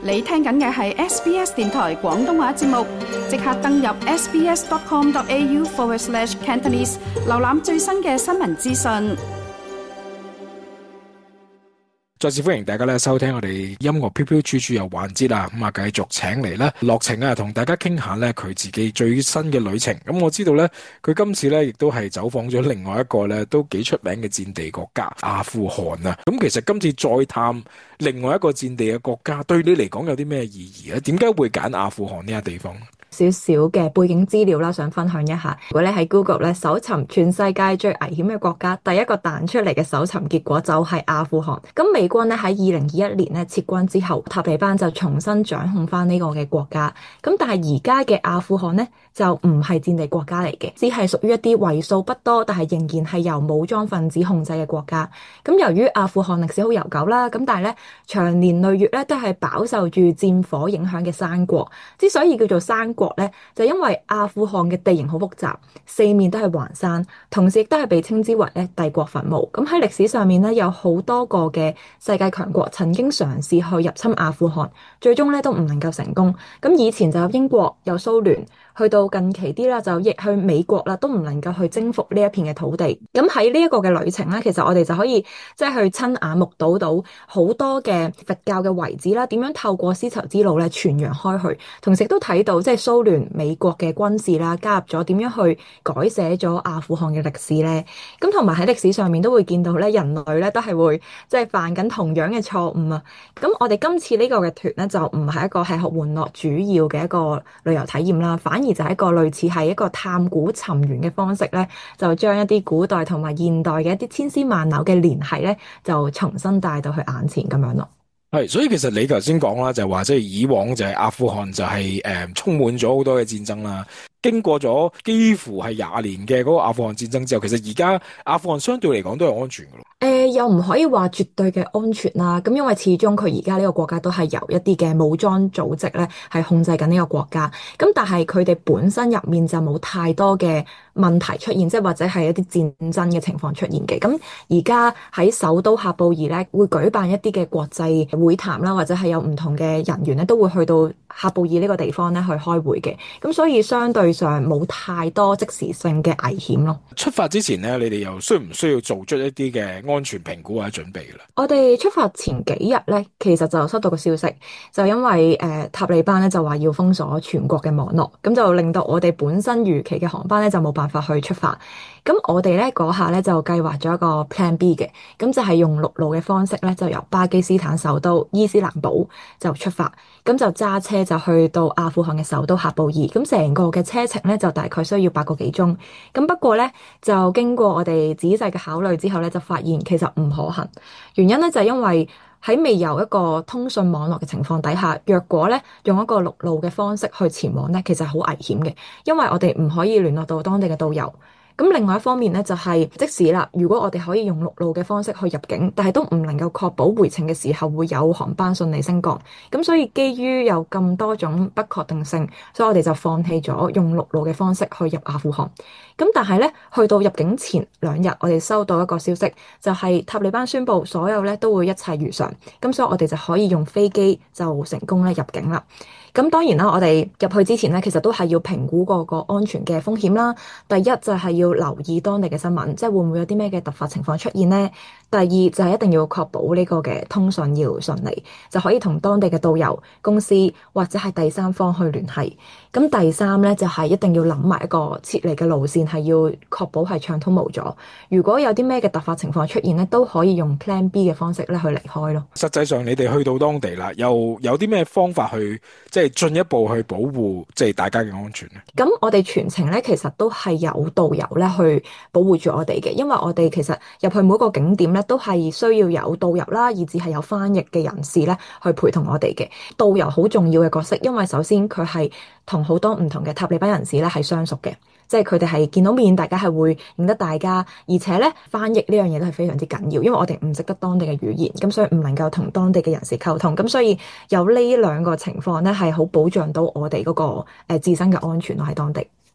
你聽緊嘅係 SBS 電台廣東話節目，即刻登入 sbs.com.au/Cantonese 瀏覽最新嘅新聞資訊。 再次歡迎大家咧收聽我哋音樂飄飄處處遊環節啦，咁啊繼續請嚟咧樂晴啊，同大家傾下咧佢自己最新嘅旅程。咁我知道咧佢今次咧亦都係走訪咗另外一個咧都幾出名嘅戰地國家阿富汗啊。咁其實今次再探另外一個戰地嘅國家，對你嚟講有啲咩意義咧？點解會揀阿富汗呢個地方？ 少少嘅背景資料啦，想分享一下。如果你喺 Google 咧搜尋全世界最危險嘅國家，第一個彈出嚟嘅搜尋結果就係阿富汗。咁美軍咧喺2021年咧撤軍之後，塔利班就重新掌控翻呢個嘅國家。咁但係而家嘅阿富汗呢，就唔係戰地國家嚟嘅，只係屬於一啲為數不多但係仍然係由武裝分子控制嘅國家。咁由於阿富汗歷史好悠久啦，咁但係咧長年累月咧都係飽受住戰火影響嘅山國。之所以叫做山國咧，就因為阿富汗嘅地形好複雜，四面都係環山，同時亦都係被稱之為咧帝國墳墓。咁喺歷史上面咧，有好多個嘅世界強國曾經嘗試去入侵阿富汗，最終咧都唔能夠成功。咁以前就有英國，有蘇聯，去到近期啲啦，就亦去美國啦，都唔能夠去征服呢一片嘅土地。咁喺呢一個嘅旅程咧，其實我哋就可以即係去親眼目睹到好多嘅佛教嘅遺址啦，點樣透過絲綢之路咧傳揚開去，同時都睇到即係蘇聯、美國嘅軍事啦，加入咗點樣去改寫咗阿富汗嘅歷史咧。咁同埋喺歷史上面都會見到咧，人類咧都係會即係犯緊同樣嘅錯誤啊。咁我哋今次呢個嘅團咧就唔係一個吃喝玩樂主要嘅一個旅遊體驗啦，反而就係一個類似係一個探古尋源嘅方式咧，就將一啲古代同埋現代嘅一啲千絲萬縷嘅聯繫咧，就重新帶到去眼前咁樣咯。 係，所以其實你頭先講啦，就係話即係以往就係阿富汗就係充滿咗好多嘅戰爭啦。經過咗幾乎係20年嘅嗰個阿富汗戰爭之後，其實而家阿富汗相對嚟講都係安全嘅咯。 又唔可以話絕對嘅安全啦。咁因為始終佢而家呢個國家都係由一啲嘅武裝組織咧係控制緊呢個國家。咁但係佢哋本身入面就冇太多嘅問題出現，即係或者係一啲戰爭嘅情況出現嘅。咁而家喺首都喀布爾咧會舉辦一啲嘅國際會談啦，或者係有唔同嘅人員咧都會去到喀布爾呢個地方咧去開會嘅。咁所以相對上冇太多即時性嘅危險咯。 出發之前咧，你哋又需唔需要做出一啲嘅安全評估或者準備嘅啦？ 我哋出發前幾日咧，其實就收到個消息，就因為塔利班咧就話要封鎖全國嘅網絡，咁就令到我哋本身預期嘅航班咧就冇辦法去出發。咁我哋咧嗰下咧就計劃咗一個 Plan B 嘅，咁就係用陸路嘅方式咧，就由巴基斯坦首都伊斯蘭堡就出發，咁就揸車就去到阿富汗嘅首都喀布爾。咁成個嘅車程咧就大概需要8個幾鐘。咁不過咧就經過我哋仔細嘅考慮之後咧，就發現其實唔可行。原因咧就係因為喺未有一個通訊網絡嘅情況底下，若果咧用一個陸路嘅方式去前往咧，其實好危險嘅，因為我哋唔可以聯絡到當地嘅導遊。咁另外一方面咧，就係即使啦，如果我哋可以用陸路嘅方式去入境，但係都唔能夠確保回程嘅時候會有航班順利升降。咁所以基於有咁多種不確定性，所以我哋就放棄咗用陸路嘅方式去入阿富汗。咁但係咧，去到入境前2日，我哋收到一個消息，就係塔利班宣布所有咧都會一切如常。咁所以我哋就可以用飛機就成功咧入境啦。咁當然啦，我哋入去之前咧，其實都係要評估個安全嘅風險啦。第一就係要留意當地嘅新聞，即係會唔會有啲咩嘅突發情況出現呢？第二就係一定要確保呢個嘅通訊要順利，就可以同當地嘅導遊公司或者係第三方去聯繫。咁第三咧就係一定要諗埋一個撤離嘅路線，係要確保係暢通無阻。如果有啲咩嘅突發情況出現咧，都可以用 Plan B 嘅方式咧去離開咯。 實際上你哋去到當地啦，又有啲咩方法去即係進一步去保護即係大家嘅安全咧？ 咁我哋全程咧其實都係有導遊咧去保護住我哋嘅，因為我哋其實入去每個景點咧都係需要有導遊啦，以至係有翻譯嘅人士咧去陪同我哋嘅。導遊好重要嘅角色，因為首先佢係同好多唔同嘅塔利班人士咧係相熟嘅，即係佢哋係見到面，大家係會認得大家，而且咧翻譯呢樣嘢都係非常之緊要，因為我哋唔識得當地嘅語言，咁所以唔能夠同當地嘅人士溝通，咁所以有呢2個情況咧係好保障到我哋嗰個自身嘅安全咯喺當地。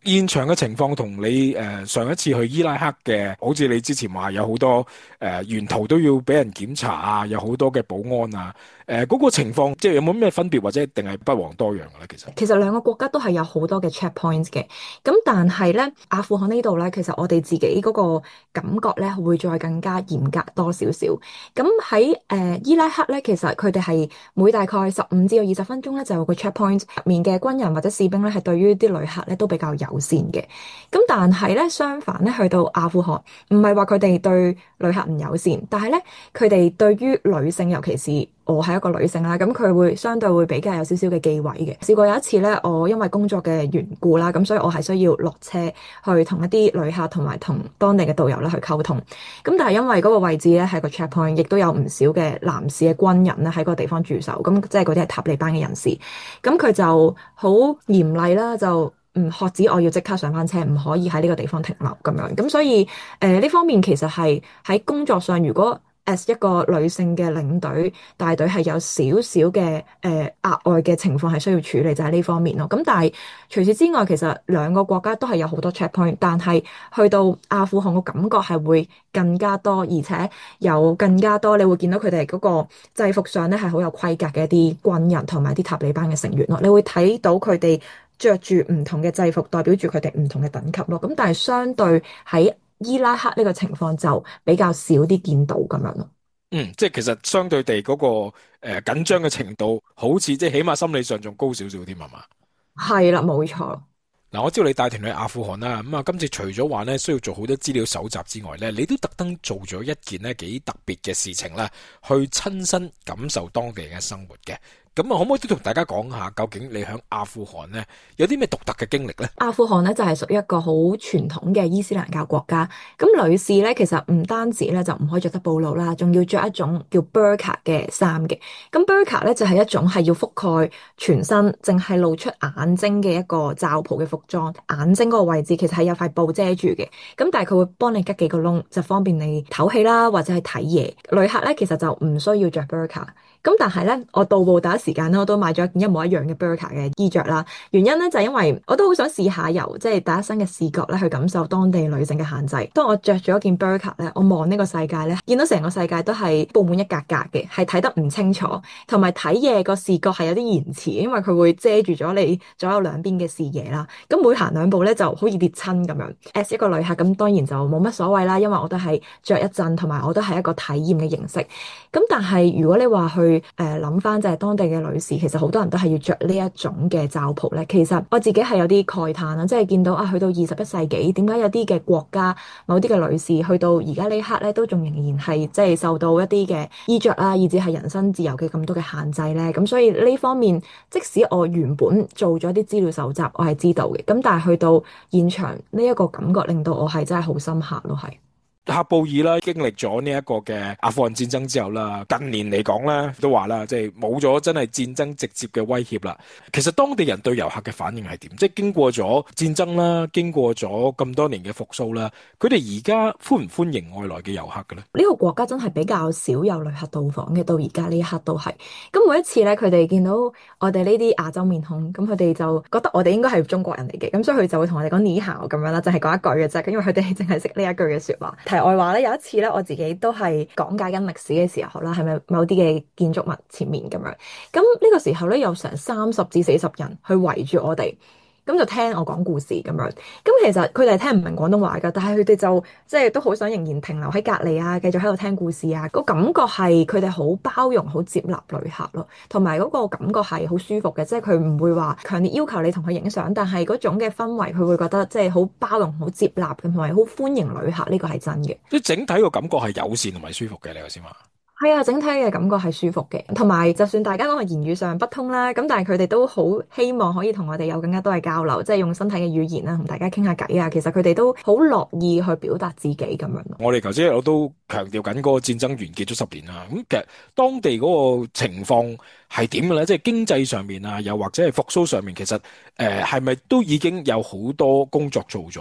現場嘅情況同你上一次去伊拉克嘅，好似你之前話有好多沿途都要俾人檢查啊，有好多嘅保安啊，嗰個情況即係有冇咩分別，或者定係不遑多讓嘅咧？ 其實兩個國家都係有好多嘅 checkpoints 嘅，咁但係咧阿富汗呢度咧，其實我哋自己嗰個感覺咧會再更加嚴格多少少。咁喺伊拉克咧，其實佢哋係每大概15至到20分鐘咧就有個 checkpoint，入面嘅軍人或者士兵咧係對於啲旅客咧都比較友善嘅。咁但係咧相反咧，去到阿富汗唔係話佢哋對旅客唔友善，但係咧佢哋對於女性，尤其是我係一個女性啦，咁佢會相對會比較有少少嘅忌諱嘅。試過有一次咧，我因為工作嘅緣故啦，咁所以我係需要落車去同一啲旅客同埋同當地嘅導遊咧去溝通。咁但係因為嗰個位置咧係個 checkpoint，亦都有唔少嘅男士嘅軍人咧喺個地方駐守，咁即係嗰啲係塔利班嘅人士。咁佢就好嚴厲啦，就喝止我要即刻上翻車，唔可以喺呢個地方停留咁樣。咁所以呢方面其實係喺工作上，如果as 一個女性嘅領隊帶隊係有少少嘅額外嘅情況係需要處理，就係呢方面咯。咁但係除此之外，其實兩個國家都係有好多 checkpoint，但係去到阿富汗個感覺係會更加多，而且有更加多你會見到佢哋嗰個制服上咧係好有規格嘅一啲軍人同埋啲塔利班嘅成員咯。你會睇到佢哋着住唔同嘅制服，代表住佢哋唔同嘅等級咯。咁但係相對喺伊拉克呢個情況就比較少啲見到咁樣咯。 即係其實相對地嗰個緊張嘅程度，好似即係起碼心理上仲高少少添，係嘛？ 係啦，冇錯。 嗱，我知道你帶團去阿富汗啦，咁啊，今次除咗話咧需要做好多資料搜集之外咧，你都特登做咗一件咧幾特別嘅事情啦，去親身感受當地嘅生活嘅。咁啊，可唔可以都同大家講下，究竟你喺阿富汗呢有啲咩獨特嘅經歷呢？ 阿富汗呢就係屬於一個好傳統嘅伊斯蘭教國家。咁女士呢，其實唔單止咧就唔可以着得暴露啦，仲要着一種叫 burqa 嘅衫嘅。咁 burqa 咧就係一種係要覆蓋全身，淨係露出眼睛嘅一個罩袍嘅服裝。眼睛嗰個位置其實係有塊布遮住嘅。咁但係佢會幫你吉幾個窿，就方便你唞氣啦，或者係睇嘢。旅客咧其實就唔需要着 burqa。咁但係咧，我到埗第一時間咧，我都買咗一件一模一樣嘅 burqa 嘅衣着啦。原因咧就係因為我都好想試下由即係第一身嘅視覺咧去感受當地女性嘅限制。當我着咗一件 burqa 咧，我望呢個世界咧，見到成個世界都係布滿一格格嘅，係睇得唔清楚，同埋睇嘢個視覺係有啲延遲，因為佢會遮住咗你左右兩邊嘅視野啦。咁每行兩步咧就好似跌親咁樣。as 一個旅客咁當然就冇乜所謂啦，因為我都係着一陣，同埋我都係一個體驗嘅形式。咁但係如果你話去諗翻就係當地嘅女士，其實好多人都係要着呢一種嘅罩袍咧。其實我自己係有啲慨嘆啦，即係見到啊，去到21世紀，點解有啲嘅國家某啲嘅女士去到而家呢刻咧，都仲仍然係即係受到一啲嘅衣着啦，以至係人身自由嘅咁多嘅限制咧。咁所以呢方面，即使我原本做咗啲資料搜集，我係知道嘅。咁但係去到現場呢一個感覺，令到我係真係好深刻咯，係。 喀布爾啦，經歷咗呢一個嘅阿富汗戰爭之後啦，近年嚟講咧都話啦，即係冇咗真係戰爭直接嘅威脅啦。其實當地人對遊客嘅反應係點？即係經過咗戰爭啦，經過咗咁多年嘅復甦啦，佢哋而家歡唔歡迎外來嘅遊客嘅咧？ 呢個國家真係比較少有旅客到訪嘅，到而家呢一刻都係。咁每一次咧，佢哋見到我哋呢啲亞洲面孔，咁佢哋就覺得我哋應該係中國人嚟嘅，咁所以佢就會同我哋講你好咁樣啦，就係講一句嘅啫。因為佢哋淨係識呢一句嘅説話。題外話咧，有一次咧，我自己都係講解緊歷史嘅時候啦，係咪某啲嘅建築物前面咁樣？咁呢個時候咧，有成30至40人去圍住我哋。咁就聽我講故事咁樣，咁其實佢哋係聽唔明廣東話㗎，但係佢哋就即係都好想仍然停留喺隔離啊，繼續喺度聽故事啊。個感覺係佢哋好包容、好接納旅客咯，同埋嗰個感覺係好舒服嘅，即係佢唔會話強烈要求你同佢影相，但係嗰種嘅氛圍，佢會覺得即係好包容、好接納嘅，同埋好歡迎旅客，呢個係真嘅。 即係整體個感覺係友善同埋舒服嘅，你頭先話。 係啊，整體嘅感覺係舒服嘅，同埋就算大家嗰個言語上不通啦，咁但係佢哋都好希望可以同我哋有更加多嘅交流，即係用身體嘅語言啦，同大家傾下偈啊。其實佢哋都好樂意去表達自己咁樣。 我哋頭先我都強調緊嗰個戰爭完結咗10年啦，咁其實當地嗰個情況係點嘅咧？即係經濟上面啊，又或者係復甦上面，其實係咪都已經有好多工作做咗咧？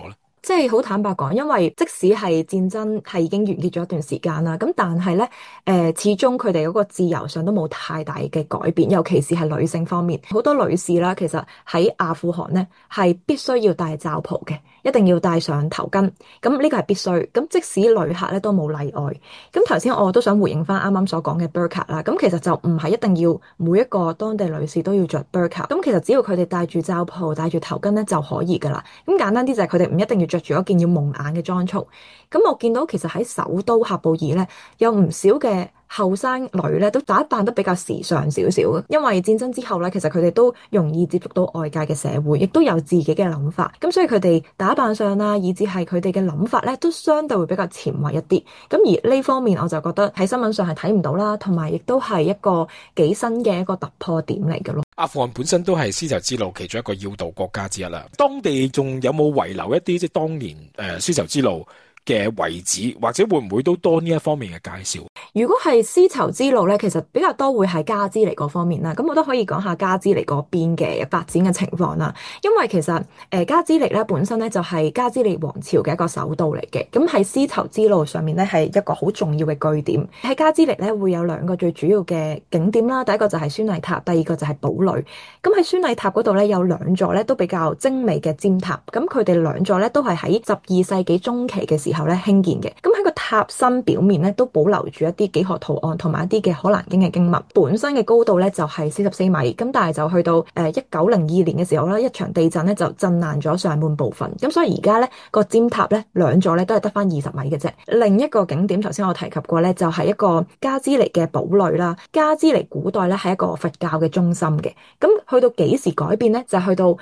即係好坦白講，因為即使係戰爭係已經完結咗一段時間啦，咁但係咧，始終佢哋嗰個自由上都冇太大嘅改變，尤其是係女性方面，好多女士啦，其實喺阿富汗咧係必須要戴罩袍嘅，一定要戴上頭巾，咁呢個係必須。咁即使旅客咧都冇例外。咁頭先我都想回應翻啱啱所講嘅 burqa 啦，咁其實就唔係一定要每一個當地女士都要着 burqa，咁其實只要佢哋戴住罩袍、戴住頭巾咧就可以噶啦。咁簡單啲就係佢哋唔一定要着住一件要蒙眼嘅裝束。咁我見到其實喺首都喀布爾咧，有唔少嘅後生女咧都打扮得比較時尚少少，因為戰爭之後咧，其實佢哋都容易接觸到外界嘅社會，亦都有自己嘅諗法。咁所以佢哋打扮上啦，以至係佢哋嘅諗法咧，都相對會比較前衛一啲。咁而呢方面我就覺得喺新聞上係睇唔到啦，同埋亦都係一個幾新嘅一個突破點嚟嘅咯。 阿富汗本身都係絲綢之路其中一個要道國家之一啦。當地仲有冇遺留一啲即係當年絲綢之路嘅遺址，或者會唔會都多呢一方面嘅介紹？ 如果係絲綢之路咧，其實比較多會係加茲尼嗰方面啦。咁我都可以講下加茲尼嗰邊嘅發展嘅情況啦。因為其實加茲尼咧本身咧就係加茲尼王朝嘅一個首都嚟嘅。咁喺絲綢之路上面咧係一個好重要嘅據點。喺加茲尼咧會有兩個最主要嘅景點啦。第一個就係宣禮塔，第二個就係堡壘。咁喺宣禮塔嗰度咧有兩座咧都比較精美嘅尖塔。咁佢哋兩座咧都係喺12世紀中期嘅時候咧興建嘅。咁喺個塔身表面咧都保留住一啲幾何圖案同埋一啲嘅可蘭經嘅經文，本身嘅高度咧就係44米，咁但係就去到1902年嘅時候咧，一場地震咧就震爛咗上半部分，咁所以而家咧個尖塔咧兩座咧都係得翻20米嘅啫。另一個景點頭先我提及過咧，就係一個加茲尼嘅堡壘啦。加茲尼古代咧係一個佛教嘅中心嘅，咁去到幾時改變咧？就去到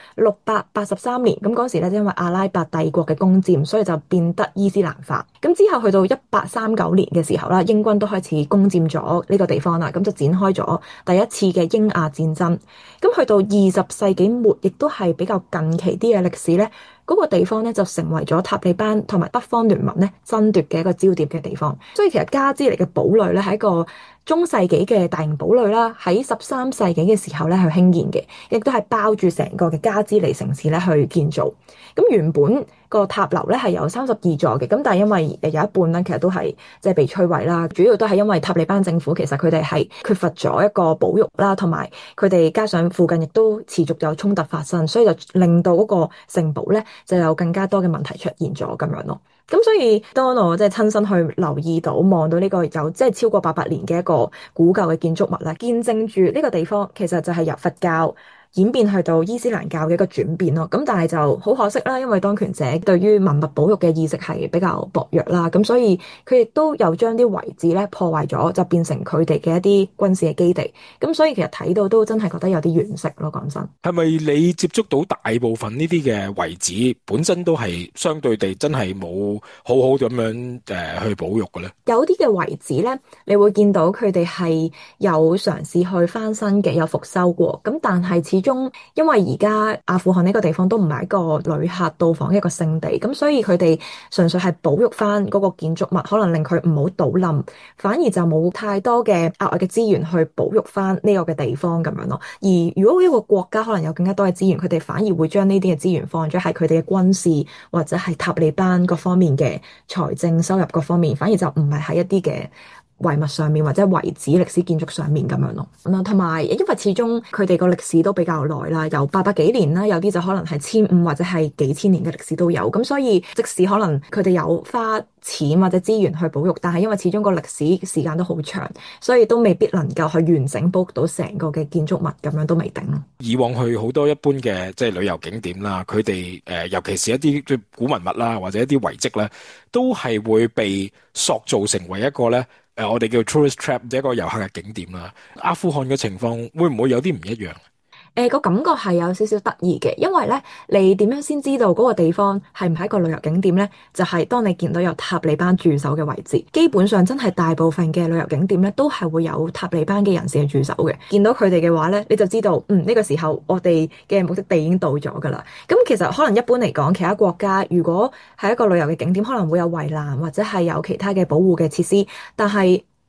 683年，咁嗰時咧因為阿拉伯帝國嘅攻佔，所以就變得伊斯蘭化。咁之後去到1839年嘅時候啦，英軍都開始攻佔咗呢個地方啦，咁就展開咗第一次嘅英亞戰爭。咁去到20世紀末，亦都係比較近期啲嘅歷史咧，嗰個地方咧就成為咗塔利班同埋北方聯盟咧爭奪嘅一個焦點嘅地方。所以其實加茲尼嘅堡壘咧係一個中世紀嘅大型堡壘啦，喺13世紀嘅時候咧去興建嘅，亦都係包住成個嘅加茲尼城市咧去建造。咁原本個塔樓咧係有32座嘅，咁但係因為有一半咧其實都係即係被摧毀啦，主要都係因為塔利班政府其實佢哋係缺乏咗一個保育啦，同埋佢哋加上附近亦都持續有衝突發生，所以就令到嗰個城堡咧就有更加多嘅問題出現咗咁樣咯。咁所以當我即係親身去留意到望到呢個有即係超過800年嘅一個古舊嘅建築物咧，見證住呢個地方其實就係由佛教演變去到伊斯蘭教嘅一個轉變咯，咁但係就好可惜啦，因為當權者對於文物保育嘅意識係比較薄弱啦，咁所以佢亦都有將啲遺址咧破壞咗，就變成佢哋嘅一啲軍事嘅基地，咁所以其實睇到都真係覺得有啲惋惜咯，講真。 係咪你接觸到大部分呢啲嘅遺址本身都係相對地真係冇好好咁樣去保育嘅咧？ 有啲嘅遺址咧，你會見到佢哋係有嘗試去翻新嘅，有復修過，咁但係始終因為而家阿富汗呢個地方都唔係一個旅客到訪嘅一個勝地，咁所以佢哋純粹係保育翻嗰個建築物，可能令佢唔好倒冧，反而就冇太多嘅額外嘅資源去保育翻呢個嘅地方咁樣咯。而如果一個國家可能有更加多嘅資源，佢哋反而會將呢啲嘅資源放咗喺佢哋嘅軍事或者係塔利班各方面嘅財政收入各方面，反而就唔係喺一啲嘅遺物上面或者遺址歷史建築上面咁樣咯。同埋因為始終佢哋個歷史都比較耐啦，有800幾年啦，有啲就可能係1500或者係幾千年嘅歷史都有。咁所以即使可能佢哋有花錢或者資源去保育，但係因為始終個歷史時間都好長，所以都未必能夠去完整保育到成個嘅建築物，咁樣都未定咯。 以往去好多一般嘅即係旅遊景點啦，佢哋尤其是一啲即係古文物啦，或者一啲遺跡咧，都係會被塑造成為一個咧我哋叫 tourist trap， 即係一個遊客嘅景點啦。阿富汗嘅情況會唔會有啲唔一樣？ 個感覺係有少少得意嘅，因為咧，你點樣先知道嗰個地方係唔係一個旅遊景點咧？就係當你見到有塔利班駐守嘅位置，基本上真係大部分嘅旅遊景點咧，都係會有塔利班嘅人士去駐守嘅。見到佢哋嘅話咧，你就知道，呢個時候我哋嘅目的地已經到咗噶啦。咁其實可能一般嚟講，其他國家如果係一個旅遊嘅景點，可能會有圍欄或者係有其他嘅保護嘅設施，但係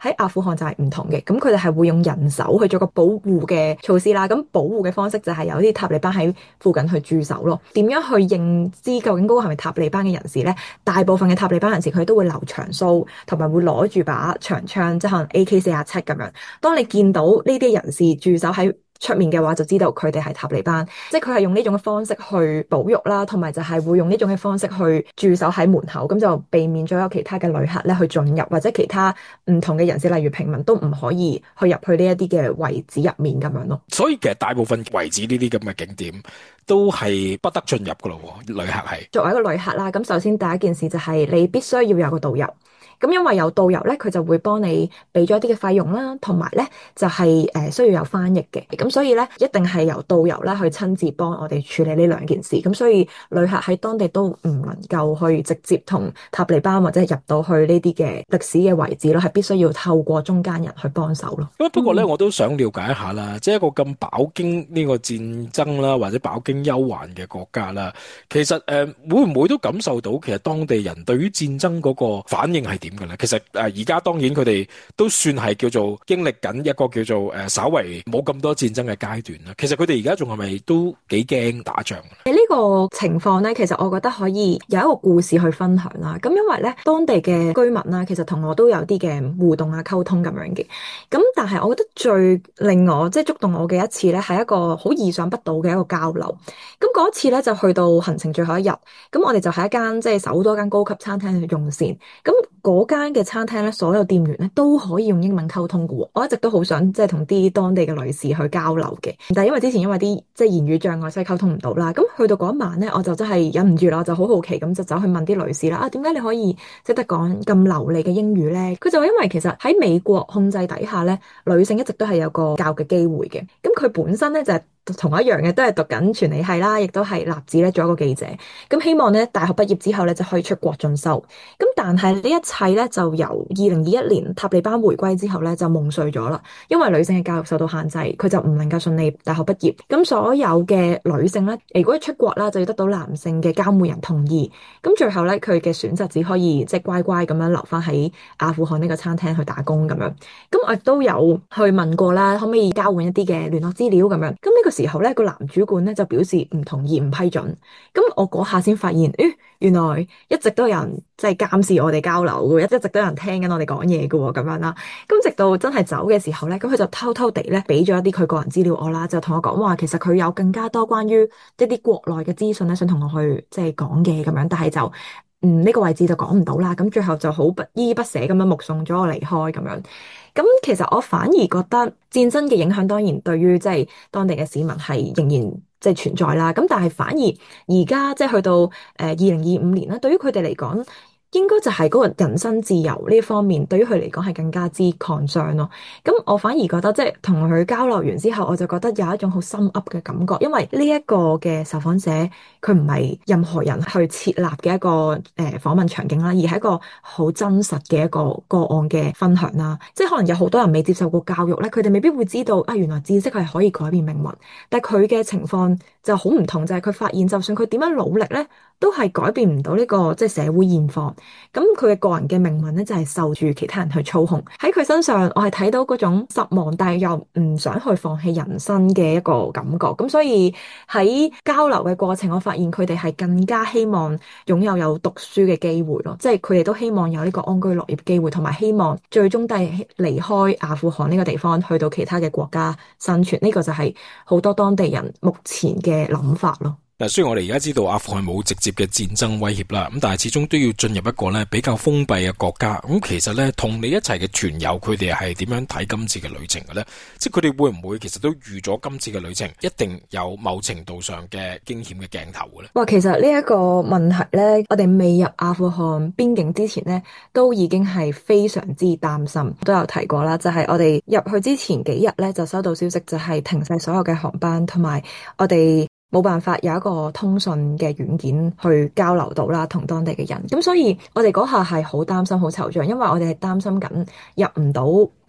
喺阿富汗就係唔同嘅，咁佢哋係會用人手去做個保護嘅措施啦。咁保護嘅方式就係有啲塔利班喺附近去駐守咯。點樣去認知究竟嗰個係咪塔利班嘅人士呢？大部分嘅塔利班人士佢都會留長鬚，同埋會攞住把長槍，即係可能 AK-47咁樣。當你見到呢啲人士駐守喺出面嘅話，就知道佢哋係塔利班，即係佢係用呢種嘅方式去保育啦，同埋就係會用呢種嘅方式去駐守喺門口，咁就避免咗有其他嘅旅客咧去進入，或者其他唔同嘅人士，例如平民都唔可以去入去呢一啲嘅遺址入面咁樣咯。 所以其實大部分遺址呢啲咁嘅景點都係不得進入噶咯，旅客係。作為一個旅客啦，咁首先第一件事就係你必須要有個導遊。咁因為有導遊咧，佢就會幫你俾咗一啲嘅費用啦，同埋咧就係需要有翻譯嘅。咁所以咧一定係由導遊啦去親自幫我哋處理呢兩件事。咁所以旅客喺當地都唔能夠去直接同塔利班或者入到去呢啲嘅歷史嘅遺址咯，係必須要透過中間人去幫手咯。 不過咧，我都想了解一下啦，即係一個咁飽經呢個戰爭啦，或者飽經憂患嘅國家啦，其實會唔會都感受到其實當地人對於戰爭嗰個反應係點？其實而家當然佢哋都算係叫做經歷緊一個叫做稍為冇咁多戰爭嘅階段啦。其實佢哋而家仲係咪都幾驚打仗？呢個情況呢，其實我覺得可以有一個故事去分享啦。咁因為呢，當地嘅居民啦，其實同我都有啲嘅互動啊、溝通咁樣嘅。咁但係我覺得最令我即係觸動我嘅一次呢，係一個好意想不到嘅一個交流。咁嗰一次呢，就去到行程最後一日，咁我哋就喺一間即係首都間高級餐廳去用膳。咁嗰間嘅餐廳咧，所有店員咧都可以用英文溝通嘅喎。我一直都好想即係同啲當地嘅女士去交流嘅，但係因為之前因為啲即係言語障礙，所以溝通唔到啦。咁去到嗰一晚咧，我就真係忍唔住啦，我就好好奇咁就走去問啲女士啦。啊，點解你可以識得講咁流利嘅英語咧？佢就話因為其實喺美國控制底下咧，女性一直都係有個教嘅機會嘅。咁佢本身咧就係同一樣嘅，都係讀緊傳理系啦，亦都係立志咧做一個記者。咁希望咧大學畢業之後咧就可以出國進修。咁但係呢一切咧就由2021年塔利班回歸之後咧就夢碎咗啦。因為女性嘅教育受到限制，佢就唔能夠順利大學畢業。咁所有嘅女性咧，如果出國啦，就要得到男性嘅監護人同意。咁最後咧，佢嘅選擇只可以即係乖乖咁樣留翻喺阿富汗呢個餐廳去打工咁樣。咁我亦都有去問過啦，可唔可以交換一啲嘅聯絡資料咁樣。咁呢個時候咧，個男主管咧就表示唔同意、唔批准。咁我嗰下先發現，原來一直都有人即係監視我哋交流嘅，一直都有人聽緊我哋講嘢嘅喎，咁樣啦。咁直到真係走嘅時候咧，咁佢就偷偷地咧俾咗一啲佢個人資料我啦，就同我講話，其實佢有更加多關於一啲國內嘅資訊咧，想同我去即係講嘅咁樣，但係就呢個位置就講唔到啦。咁最後就好不依依不捨咁樣目送咗我離開咁樣。咁其實我反而覺得戰爭嘅影響當然對於即係當地嘅市民係仍然即係存在啦。咁但係反而而家即係去到2025年啦，對於佢哋嚟講，應該就係嗰個人身自由呢方面，對於佢嚟講係更加之 concern 咯。咁我反而覺得即係同佢交流完之後，我就覺得有一種好心噏嘅感覺，因為呢一個嘅受訪者佢唔係任何人去設立嘅一個訪問場景啦，而係一個好真實嘅一個個案嘅分享啦。即係可能有好多人未接受過教育咧，佢哋未必會知道啊，原來知識係可以改變命運。但係佢嘅情況就好唔同，就係佢發現就算佢點樣努力咧，都係改變唔到呢個即係社會現況。咁佢嘅個人嘅命運咧，就係受住其他人去操控。喺佢身上，我係睇到嗰種失望，但係又唔想去放棄人生嘅一個感覺。咁所以喺交流嘅過程，我發現佢哋係更加希望擁有讀書嘅機會咯，即係佢哋都希望有呢個安居樂業機會，同埋希望最終都係離開阿富汗呢個地方，去到其他嘅國家生存。呢個就係好多當地人目前嘅諗法咯。 嗱，雖然我哋而家知道阿富汗冇直接嘅戰爭威脅啦，咁但係始終都要進入一個咧比較封閉嘅國家。咁其實咧，同你一齊嘅團友佢哋係點樣睇今次嘅旅程嘅咧？即係佢哋會唔會其實都預咗今次嘅旅程一定有某程度上嘅驚險嘅鏡頭嘅咧？ 哇，其實呢一個問題咧，我哋未入阿富汗邊境之前咧，都已經係非常之擔心。都有提過啦，就係我哋入去之前幾日咧，就收到消息，就係停晒所有嘅航班，同埋我哋冇辦法有一個通訊嘅軟件去交流到啦，同當地嘅人。咁所以我哋嗰下係好擔心、好惆悵，因為我哋係擔心緊入唔到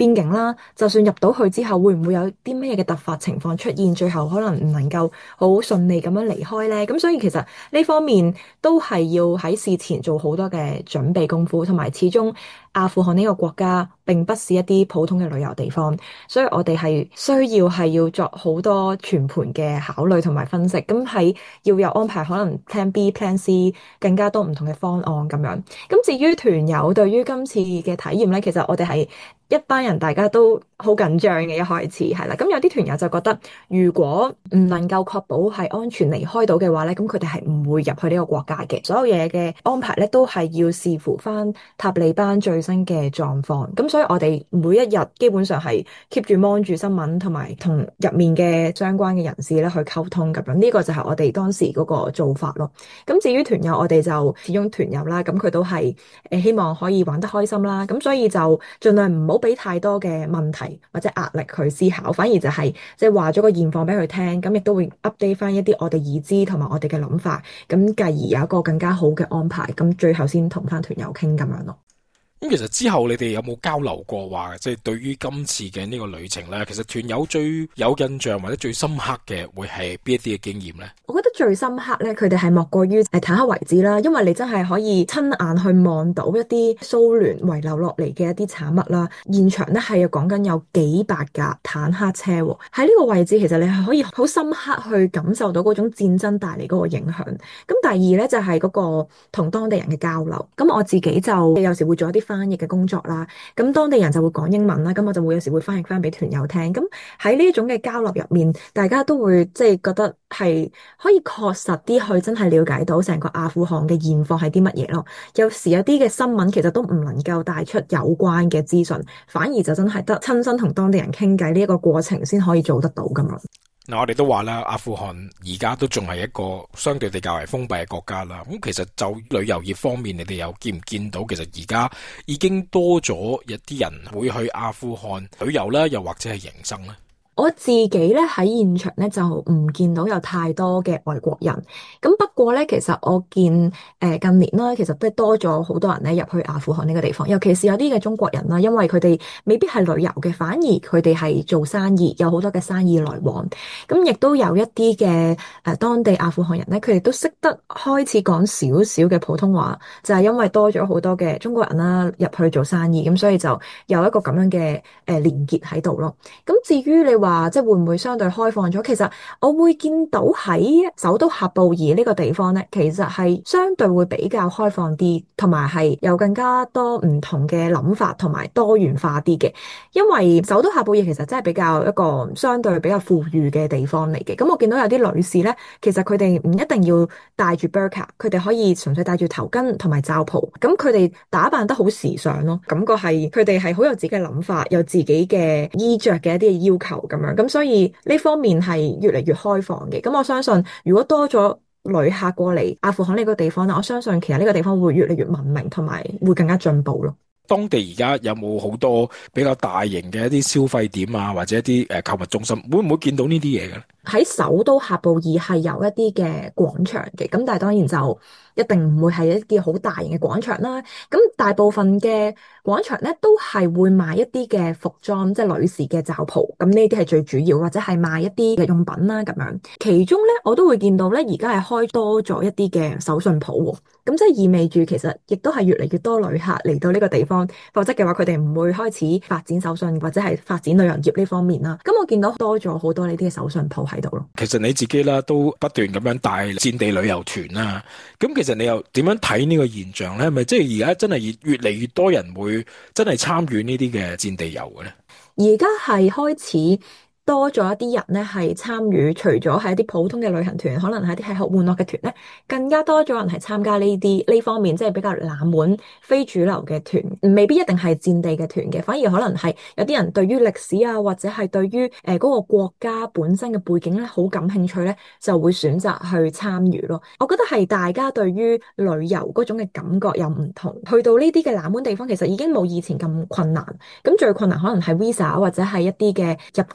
邊境啦，就算入到去之後，會唔會有啲咩嘅突發情況出現，最後可能唔能夠好順利咁樣離開呢？咁所以其實呢方面都係要喺事前做好多嘅準備功夫，同埋始終阿富汗呢個國家並不是一啲普通嘅旅遊地方，所以我哋係需要作好多全盤嘅考慮同埋分析，咁係要有安排可能 Plan B、Plan C 更加多唔同嘅方案咁樣。咁至於團友對於今次嘅體驗呢，其實我哋係一班人大家都好緊張嘅，一開始係啦。咁有啲團友就覺得，如果唔能夠確保係安全離開到嘅話呢，咁佢哋係唔會入去呢個國家嘅。所有嘢嘅安排呢，都係要視乎翻塔利班最新嘅狀況。咁所以我哋每一日基本上係 keep 住 mon 住新聞，同埋同入面嘅相關嘅人士咧去溝通咁樣。呢個就係我哋當時嗰個做法咯。咁至於團友，我哋就始終團友啦，咁佢都係希望可以玩得開心啦。咁所以就盡量唔好俾太多嘅問題或者壓力去思考，反而就係即係話咗個現況俾佢聽，咁亦都會 update 翻一啲我哋已知同埋我哋嘅諗法，咁繼而有一個更加好嘅安排，咁最後先同翻團友傾咁樣咯。 咁其實之後你哋有冇交流過話，即係對於今次嘅呢個旅程咧，其實團友最有印象或者最深刻嘅會係邊一啲嘅經驗咧？ 我覺得最深刻咧，佢哋係莫過於坦克遺址啦，因為你真係可以親眼去望到一啲蘇聯遺留落嚟嘅一啲產物啦。現場咧係講緊有幾百架坦克車喎，喺呢個位置其實你係可以好深刻去感受到嗰種戰爭帶嚟嗰個影響。咁第二咧就係嗰個同當地人嘅交流。咁我自己就有時會做一啲翻譯嘅工作啦，咁當地人就會講英文啦，咁我就會有時會翻譯翻俾團友聽。咁喺呢一種嘅交流入面，大家都會即係覺得係可以確實啲去真係了解到成個阿富汗嘅現況係啲乜嘢咯。有時有啲嘅新聞其實都唔能夠帶出有關嘅資訊，反而就真係得親身同當地人傾偈呢一個過程先可以做得到㗎嘛。 嗱，我哋都話啦，阿富汗而家都仲係一個相對地較為封閉嘅國家啦。咁其實就旅遊業方面，你哋有見唔見到其實而家已經多咗一啲人會去阿富汗旅遊啦，又或者係營生咧？ 我自己咧喺現場咧就唔見到有太多嘅外國人，咁不過咧其實我見近年啦，其實都多咗好多人咧入去阿富汗呢個地方，尤其是有啲嘅中國人啦，因為佢哋未必係旅遊嘅，反而佢哋係做生意，有好多嘅生意來往，咁亦都有一啲嘅當地阿富汗人咧，佢哋都識得開始講少少嘅普通話，就係因為多咗好多嘅中國人啦入去做生意，咁所以就有一個咁樣嘅連結喺度咯。咁至於你話即係會唔會相對開放咗？其實我會見到喺首都喀布爾呢個地方咧，其實係相對會比較開放啲，同埋係有更加多唔同嘅諗法，同埋多元化啲嘅。因為首都喀布爾其實真係比較一個相對比較富裕嘅地方嚟嘅。咁我見到有啲女士咧，其實佢哋唔一定要戴住 burqa，佢哋可以純粹戴住頭巾同埋罩袍。咁佢哋打扮得好時尚咯，感覺係佢哋係好有自己嘅諗法，有自己嘅衣着嘅一啲嘅要求咁樣。咁所以呢方面係越嚟越開放嘅。咁我相信如果多咗旅客過嚟阿富汗呢個地方咧，我相信其實呢個地方會越嚟越文明，同埋會更加進步咯。 當地而家有冇好多比較大型嘅一啲消費點啊，或者一啲購物中心，會唔會見到呢啲嘢嘅咧？ 喺首都喀布爾係有一啲嘅廣場嘅，咁但係當然就一定唔會係一啲好大型嘅廣場啦。咁大部分嘅廣場咧都係會賣一啲嘅服裝，即係女士嘅罩袍，咁呢啲係最主要，或者係賣一啲日用品啦咁樣。其中咧我都會見到咧，而家係開多咗一啲嘅手信鋪喎，咁即係意味住其實亦都係越嚟越多旅客嚟到呢個地方，否則嘅話佢哋唔會開始發展手信或者係發展旅遊業呢方面啦。咁我見到多咗好多呢啲嘅手信鋪喺度咯。 其實你自己啦都不斷咁樣帶戰地旅遊團啦，咁其實你又點樣睇呢個現象咧？係咪即係而家真係越嚟越多人會真係參與呢啲嘅戰地遊嘅咧？ 而家係開始多咗一啲人咧，係參與，除咗係一啲普通嘅旅行團，可能係一啲吃喝玩樂嘅團咧，更加多咗人係參加呢方面，即係比較冷門、非主流嘅團，未必一定係戰地嘅團嘅，反而可能係有啲人對於歷史啊，或者係對於嗰個國家本身嘅背景咧，好感興趣咧，就會選擇去參與咯。我覺得係大家對於旅遊嗰種嘅感覺有唔同，去到呢啲嘅冷門地方，其實已經冇以前咁困難。咁最困難可能係 visa 或者係一啲嘅入境前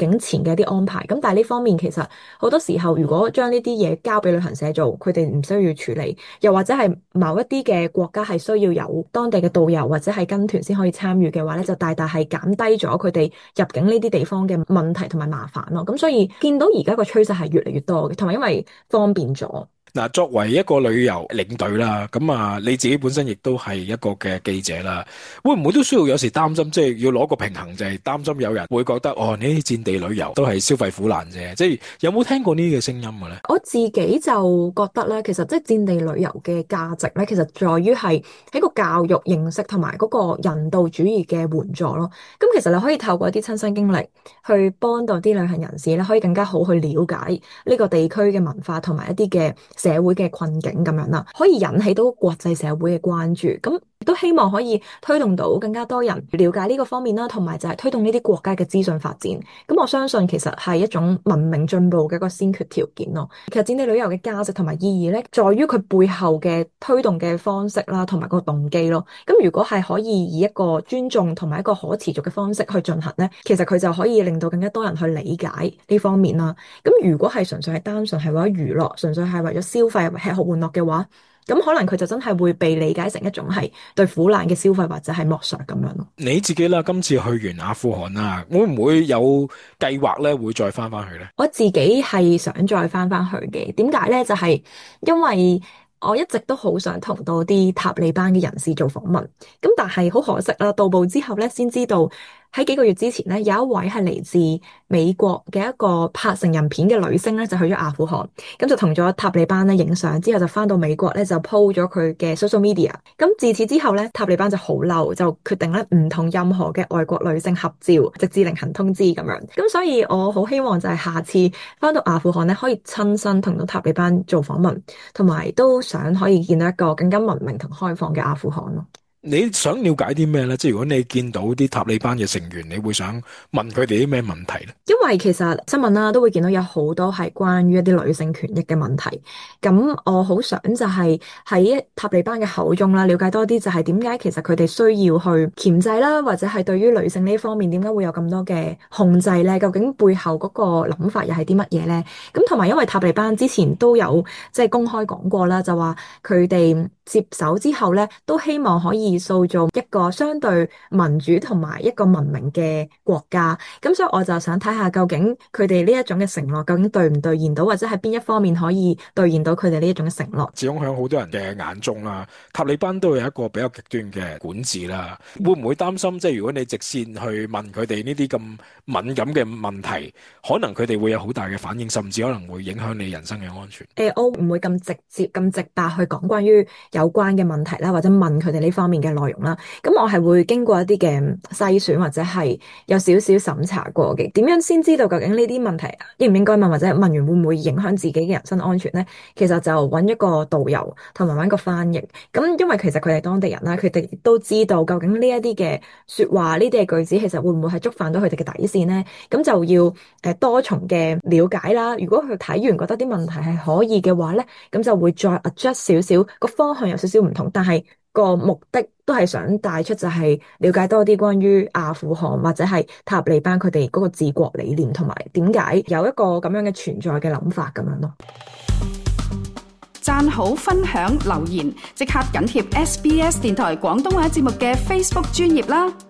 嘅一啲安排。咁但係呢方面其實好多時候，如果將呢啲嘢交俾旅行社做，佢哋唔需要處理，又或者係某一啲嘅國家係需要有當地嘅導遊或者係跟團先可以參與嘅話咧，就大大係減低咗佢哋入境呢啲地方嘅問題同埋麻煩咯。咁所以見到而家個趨勢係越嚟越多嘅，同埋因為方便咗。 嗱，作為一個旅遊領隊啦，咁啊，你自己本身亦都係一個嘅記者啦，會唔會都需要有時擔心，即係要攞個平衡，就係擔心有人會覺得哦，呢啲戰地旅遊都係消費苦難啫，即係有冇聽過呢啲嘅聲音嘅咧？ 我自己就覺得咧，其實即係戰地旅遊嘅價值咧，其實在於係喺個教育認識同埋嗰個人道主義嘅援助咯。咁其實你可以透過一啲親身經歷去幫到啲旅行人士咧，可以更加好去了解呢個地區嘅文化同埋一啲嘅社會嘅困境咁樣啦，可以引起到國際社會嘅關注。咁都希望可以推動到更加多人了解呢個方面啦，同埋就係推動呢啲國家嘅資訊發展。咁我相信其實係一種文明進步嘅一個先決條件咯。其實戰地旅遊嘅價值同埋意義咧，在於佢背後嘅推動嘅方式啦，同埋個動機咯。咁如果係可以以一個尊重同埋一個可持續嘅方式去進行咧，其實佢就可以令到更加多人去理解呢方面啦。咁如果係純粹係單純係為咗娛樂，純粹係為咗消費、吃喝玩樂嘅話，咁可能佢就真係會被理解成一種係對苦難嘅消費或者係剝削咁樣咯。 你自己啦，今次去完阿富汗啦，會唔會有計劃咧會再翻去咧？ 我自己係想再翻去嘅，點解咧？就係因為我一直都好想同到啲塔利班嘅人士做訪問，咁但係好可惜啦，到埗之後咧先知道。喺幾個月之前咧，有一位係嚟自美國嘅一個拍成人片嘅女星咧，就去咗阿富汗，咁就同咗塔利班咧影相，之後就翻到美國咧就 po 咗佢嘅 social media。咁自此之後咧，塔利班就好嬲，就決定咧唔同任何嘅外國女性合照，直至另行通知咁樣。咁所以我好希望就係下次翻到阿富汗咧，可以親身同到塔利班做訪問，同埋都想可以見到一個更加文明同開放嘅阿富汗咯。 你想了解啲咩咧？即係如果你見到啲塔利班嘅成員，你會想問佢哋啲咩問題咧？ 因為其實新聞啦都會見到有好多係關於一啲女性權益嘅問題，咁我好想就係喺塔利班嘅口中啦，了解多啲就係點解其實佢哋需要去鉗制啦，或者係對於女性呢方面點解會有咁多嘅控制咧？究竟背後嗰個諗法又係啲乜嘢咧？咁同埋因為塔利班之前都有即係公開講過啦，就話佢哋接手之後咧，都希望可以塑造一個相對民主同埋一個文明嘅國家。咁所以我就想睇下究竟佢哋呢一種嘅承諾究竟兌唔兌現到，或者係邊一方面可以兌現到佢哋呢一種嘅承諾。 始終喺好多人嘅眼中啦，塔利班都有一個比較極端嘅管治啦。會唔會擔心即係如果你直線去問佢哋呢啲咁敏感嘅問題，可能佢哋會有好大嘅反應，甚至可能會影響你人生嘅安全？ 我唔會咁直接咁直白去講關於有關嘅問題啦，或者問佢哋呢方面嘅內容啦。咁我係會經過一啲嘅篩選，或者係有少少審查過嘅。點樣先知道究竟呢啲問題應唔應該問，或者問完會唔會影響自己嘅人身安全呢？其實就揾一個導遊同埋揾個翻譯。咁因為其實佢哋當地人啦，佢哋都知道究竟呢一啲嘅説話，呢啲嘅句子其實會唔會係觸犯到佢哋嘅底線呢？咁就要多重嘅了解啦。如果佢睇完覺得啲問題係可以嘅話呢，咁就會再 adjust 少少，個方向有少少唔同，但係個目的都係想帶出就係了解多啲關於阿富汗或者係塔利班佢哋嗰個治國理念，同埋點解有一個咁樣嘅存在嘅諗法咁樣咯。 讚好、分享、留言，即刻緊貼SBS 電台廣東話節目嘅 Facebook 專頁啦！